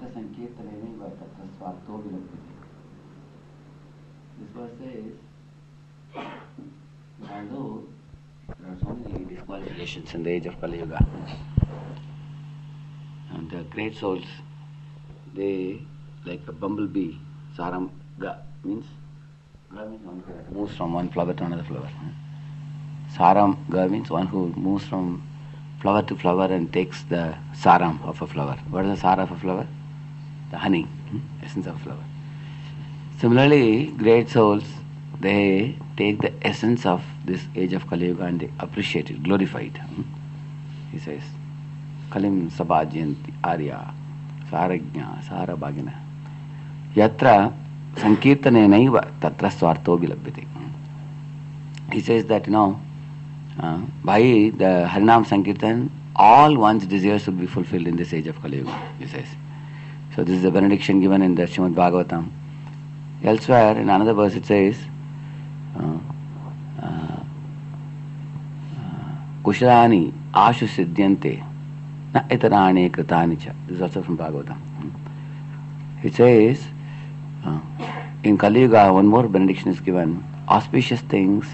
sankirtanenaiva tatra swartho vilabhyate. This verse says, although there are so many disqualifications in the age of Kali Yuga, and the great souls, they, like a bumblebee, saram ga means one who moves from one flower to another flower. Saram ga means one who moves from flower to flower and takes the saram of a flower. What is the sara of a flower? The honey, essence of a flower. Similarly, great souls, they take the essence of this age of Kali Yuga and they appreciate it, glorify it. He says, Kalim sabhajanti arya sarajna sarabhagina yatra sankirtanenaiva tatra swartho vilabhyate. He says that, by the Harinam Sankirtan, all one's desires will be fulfilled in this age of Kali Yuga, he says. So this is the benediction given in the Srimad Bhagavatam. Elsewhere, in another verse it says, Kushalani ashu siddhyante na itarani kritani cha. This is also from Bhagavatam. It says, in Kali Yuga, one more benediction is given. Auspicious things,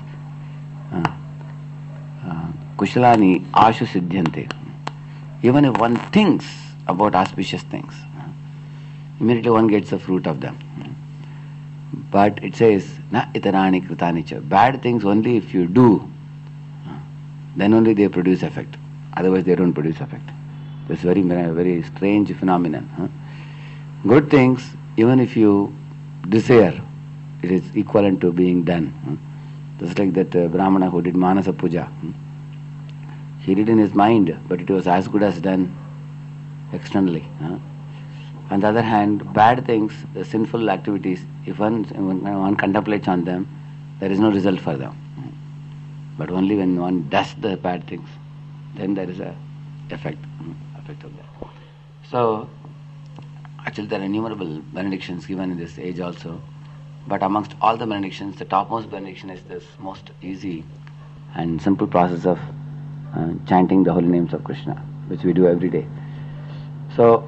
Kushalani ashu siddhyante. Even if one thinks about auspicious things, immediately one gets the fruit of them. But it says, na itarani kritani cha. Bad things only if you do, then only they produce effect. Otherwise they don't produce effect. That's very, very strange phenomenon. Good things, even if you desire, it is equivalent to being done. Just like that Brahmana who did Manasa Puja. He did in his mind, but it was as good as done externally. On the other hand, bad things, the sinful activities, if one contemplates on them, there is no result for them. But only when one does the bad things, then there is a effect of that. So, actually there are innumerable benedictions given in this age also. But amongst all the benedictions, the topmost benediction is this most easy and simple process of chanting the holy names of Krishna, which we do every day. So,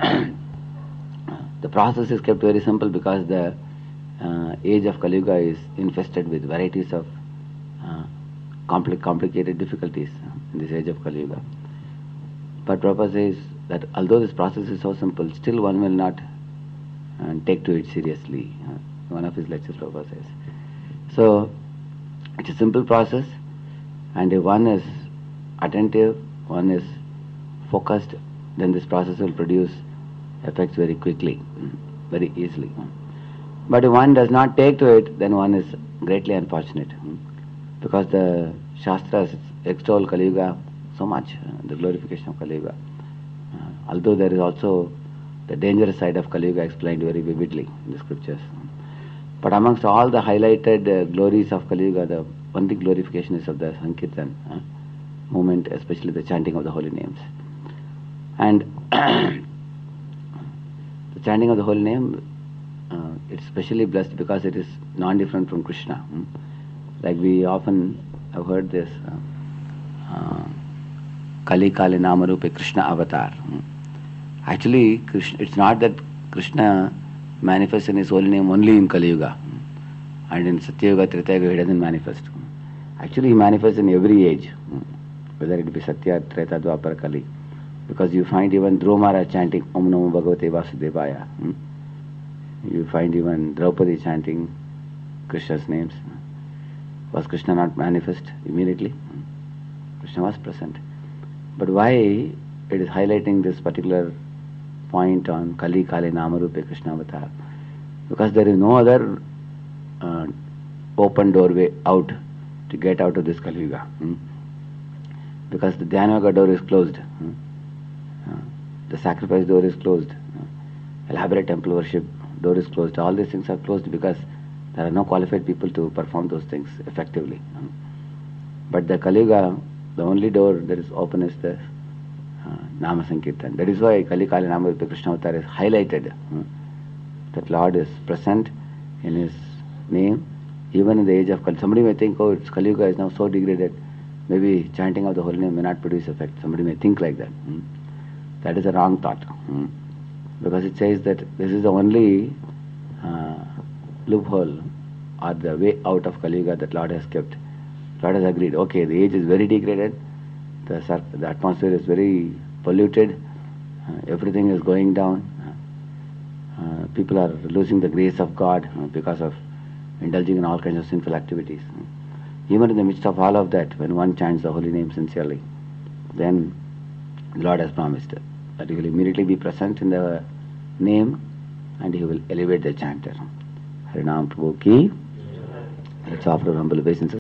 the process is kept very simple because the age of Kali Yuga is infested with varieties of complicated difficulties in this age of Kali Yuga. But Prabhupada says that although this process is so simple, still one will not take to it seriously. One of his lectures, Prabhupada says. So, it's a simple process, and if one is attentive, one is focused, then this process will produce effects very quickly, very easily. But if one does not take to it, then one is greatly unfortunate. Because the Shastras extol Kali Yuga so much, the glorification of Kali Yuga. Although there is also the dangerous side of Kali Yuga explained very vividly in the scriptures. But amongst all the highlighted glories of Kali Yuga, the one big glorification is of the Sankirtan movement, especially the chanting of the holy names. And the chanting of the holy name, it's specially blessed because it is non-different from Krishna. Like we often have heard this, Kali Kali Namarupe Krishna Avatar. Actually, Krishna, it's not that Krishna manifests in his holy name only in Kali Yuga. And in Satya Yuga, Treta Yuga, he doesn't manifest. Actually, he manifests in every age, whether it be Satya, Treta, Dwapara, Kali. Because you find even Dhruva Maharaj chanting Om Namo Bhagavate Vasudevaya. You find even Draupadi chanting Krishna's names. Was Krishna not manifest immediately? Krishna was present. But why it is highlighting this particular point on Kali Kali Namarupe Krishna Avatar? Because there is no other open doorway out to get out of this Kali Yuga. Because the Dhyana Yoga door is closed. The sacrifice door is closed. Elaborate temple worship door is closed. All these things are closed because there are no qualified people to perform those things effectively. But the Kali Yuga, the only door that is open is the Nama Sankirtan. That is why Kali Kali Namarupa Krishna Avatar is highlighted. That Lord is present in his name, even in the age of Kali. Somebody may think, oh, it's Kali Yuga is now so degraded, maybe chanting of the holy name may not produce effect. Somebody may think like that. That is a wrong thought. because it says that this is the only loophole or the way out of Kali Yuga that Lord has kept. Lord has agreed, okay, the age is very degraded, the atmosphere is very polluted, everything is going down, people are losing the grace of God because of indulging in all kinds of sinful activities. Even in the midst of all of that, when one chants the holy name sincerely, then the Lord has promised that He will immediately be present in the name and He will elevate the chanter. Harinam Prabhu ki. Let's offer a humble obeisance.